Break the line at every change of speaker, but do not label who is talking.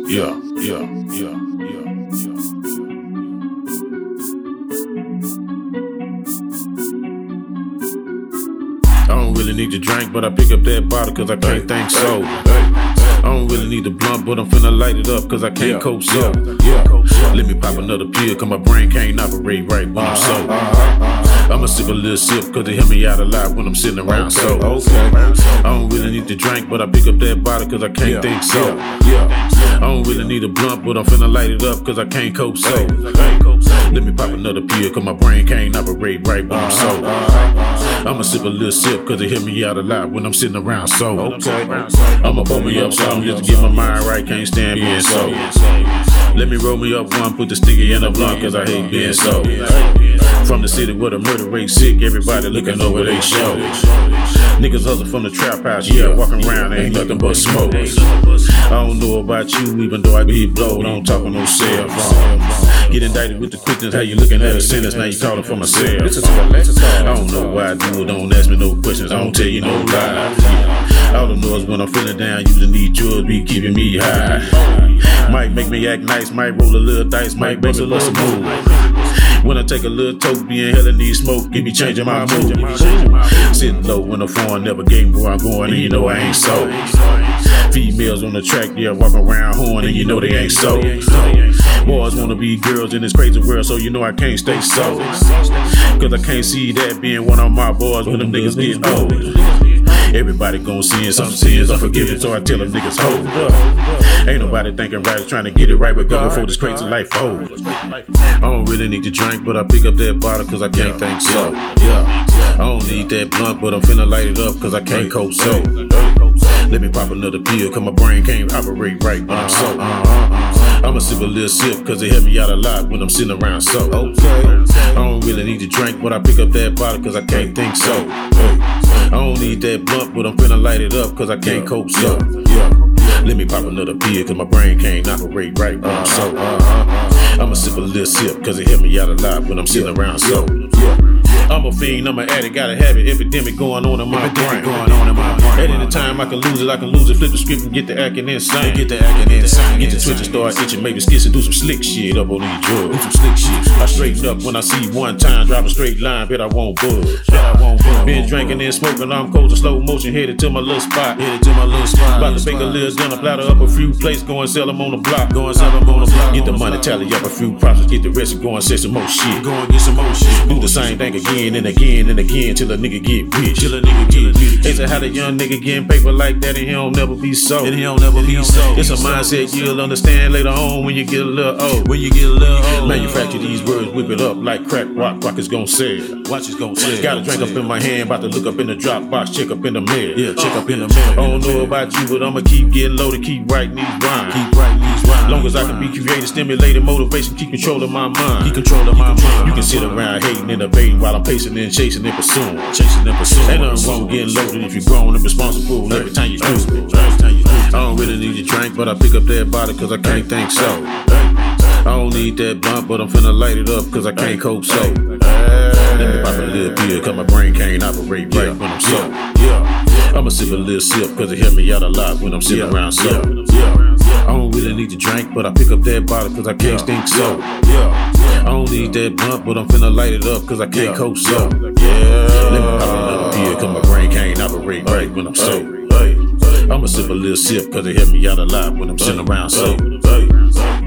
I don't really need to drink, but I pick up that bottle cause I can't think so. I don't really need the blunt, but I'm finna light it up cause I can't cope so. Let me pop another pill cause my brain can't operate right when I'm so. I'ma sip a little sip cause they help me out a lot when I'm sitting around so. I don't really need to drink, but I pick up that bottle cause I can't think so. I don't really need a blunt, but I'm finna light it up cause I can't cope so. Let me pop another pill cause my brain can't operate right when I'm so. I'ma sip a little sip cause they hit me out a lot when I'm sitting around so. I'ma pull me up something just to get my mind right, can't stand being so. Let me roll me up one, put the sticky in the blunt cause I hate being so. From the city where the murder rate sick, everybody looking over they show. Niggas hustle from the trap house, walking around ain't nothing but smoke. I don't know about you, even though I be blowed, I don't talk on no cell phone. Get indicted with the quickness, how you looking at a sentence, now you calling for my cell. I don't know why I do it, don't ask me no questions, I don't tell you no lies. All I know is when I'm feeling down, usually need drugs, be keeping me high. Might make me act nice, might roll a little dice, might make me bust a move. When I take a little toke, being hella need smoke, get me changing my mood. Sitting low when the phone never gave me where I'm going, and you know I ain't so. Females on the track, walking around horn, and you know they ain't so. Boys wanna be girls in this crazy world, so you know I can't stay so. Cause I can't see that being one of my boys when them niggas get old. Everybody gon' sin, some sins unforgiven, so I tell them niggas hold up. Ain't nobody thinking right, trying to get it right, but go before this crazy life folds. I don't really need to drink, but I pick up that bottle cause I can't think so. I don't need that blunt, but I'm finna light it up cause I can't cope so. Let me pop another pill cause my brain can't operate right when I'm so. I'ma sip a little sip cause they help me out a lot when I'm sitting around so. I don't really need to drink, but I pick up that bottle cause I can't think so. I don't need that blunt, but I'm finna light it up cause I can't cope so. Let me pop another pill cause my brain can't operate right when I'm so. I'ma sip a little sip cause it help me out a lot when I'm sitting around so. I'm a fiend, I'm an addict, got a habit, epidemic going on in my brain. At any time I can lose it, flip the script and get the acting insane. Get the twitch and start itching, maybe skits and do some slick shit up on these drugs. I straighten up when I see one time, drive a straight line, bet I won't budge. Been drinking and smoking, I'm cold in slow motion, headed to my little spot. About to bake a little dinner, platter up a few plates, go and sell them on the block. Get the money, tally up a few profits, get the rest and go and set some more shit. Do the same thing again and again and again till a nigga get rich. They say how the young nigga getting paper like that and he don't never be so. It's a mindset you'll understand later on when you get a little old. Manufacture these words, whip it up like crack rock is gon' sell. Got a drink up in my hand, about to look up in the drop box, check up in the mail. I don't know about you, but I'ma keep getting loaded, keep writing these rhymes. Long as I can be creative, stimulated, motivation, keep controlling my mind. You can sit around hating and debating while I'm pacing and chasing and pursuing. Ain't nothing wrong getting loaded if you're grown and responsible every time you do it. I don't really need to drink, but I pick up that bottle cause I can't think so. I don't need that blunt, but I'm finna light it up cause I can't cope so. Let me pop a little pill cause my brain can't operate right when I'm so. I'ma sip a little sip cause it help me out a lot when I'm sitting around so. I don't really need to drink, but I pick up that bottle cause I can't think so. I don't need that blunt, but I'm finna light it up cause I can't cope so. Let me pop another pill cause my brain can't operate right when I'm so. I'ma sip a little sip cause it help me out a lot when I'm sitting around so.